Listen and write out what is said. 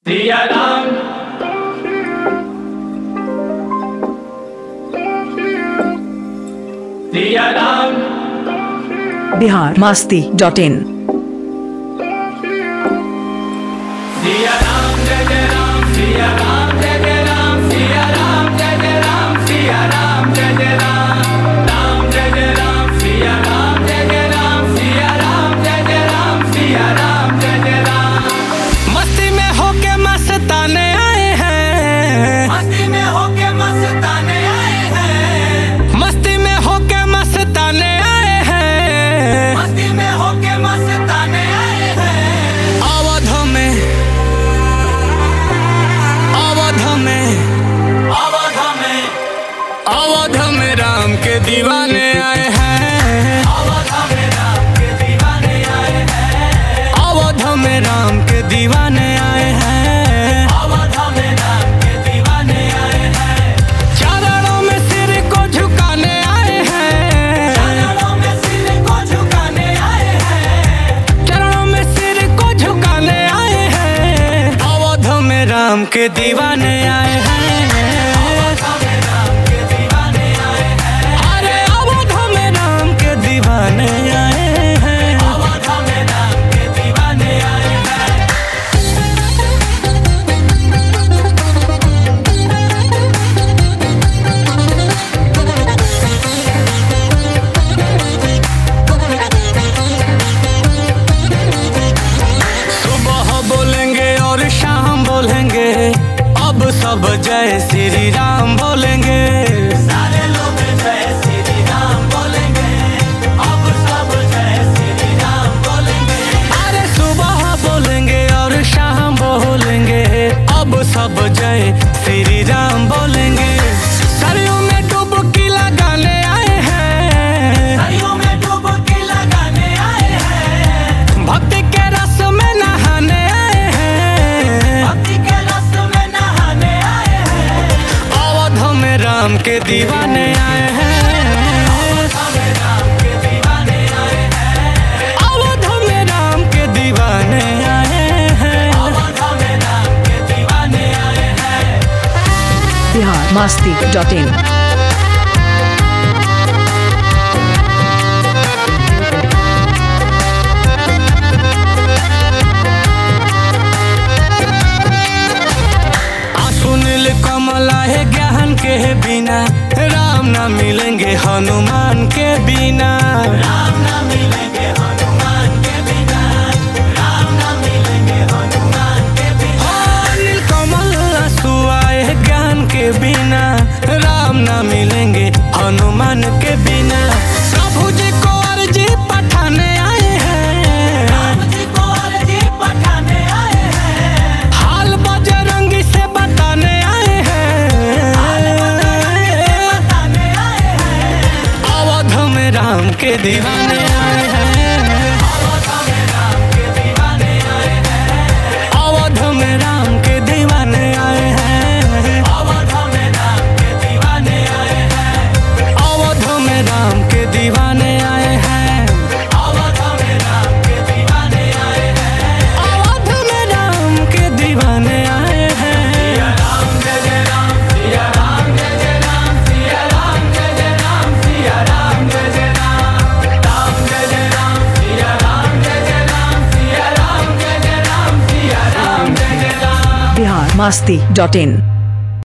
Siya Ram Siya Ram biharmasti.in Siya Ram जय जय राम सिया राम जय जय राम सिया राम जय जय राम सिया राम जय जय राम जय जय राम सिया राम जय जय राम सिया राम जय जय राम सिया राम जय जय राम। मस्ती में होके मस्ताने आए हैं, मस्ती में होके मस्ताने आए हैं, मस्ती में होके मस्ताने आए हैं, मस्ती में होके मस्ताने आए हैं। अवध में अवध में अवध में अवध में राम के दीवाने आए हैं, अवध में राम के दीवाने आए हैं, अवध में राम के दीवाने आए हैं, अवध में राम के दीवाने आए हैं। चरणों में सिर को झुकाने आए हैं, चरणों में सिर को झुकाने आए हैं, चरणों में सिर को झुकाने आए हैं, अवध में राम के दीवाने आए हैं। अवध में राम के दीवाने आए हैं, अरे अवध में राम के दीवाने आए हैं। अवध में राम के दीवाने आए हैं। सुबह बोलेंगे और शाम बोलेंगे, अब सब जय श्री राम बोलेंगे। सारे लोग जय श्री राम बोलेंगे, अब सब जय श्री राम बोलेंगे। अरे सुबह बोलेंगे और शाम बोलेंगे, अब सब जय श्री राम बोलेंगे। सरयू में डुबकी लगाने आए हैं, सरयू में डुबकी लगाने आए हैं, भक्ति के रस में नहाने आए हैं, भक्ति के रस में नहाने आए हैं। अवध में राम के दीवाने आए हैं, अवध में राम के दीवाने आए हैं, अवध में राम के दीवाने आए हैं। अवध में राम के दीवाने आए हैं। biharmasti.in सुनील कमला है ज्ञान के बिना, राम न मिलेंगे हनुमान के बिना। राम न मिलेंगे हनुमान के बिना, राम न मिलेंगे हनुमान के बिना। नील कमल सुआए ज्ञान के बिना, राम न मिलेंगे हनुमान के बिना। प्रभु जी को अर्जी पठाने आए हैं, राम जी को अर्जी पठाने आए हैं, हाल बजरंगी से बताने आए हैं, बताने आए हैं। अवध में राम के दीवाने आए हैं, अवध में राम के दीवाने आए हैं, अवध में राम के दीवाने आए हैं, अवध में राम के दीवाने आए हैं, अवध में राम के दीवाने आए हैं, अवध में राम के दीवाने आए हैं। अवध में राम के दीवाने आए हैं। सिया राम जय जय राम सिया राम जय जय राम सिया राम जय जय राम सिया राम जय जय राम जय जय राम सिया राम जय जय राम सिया राम जय जय राम सिया राम जय जय राम। biharmasti.in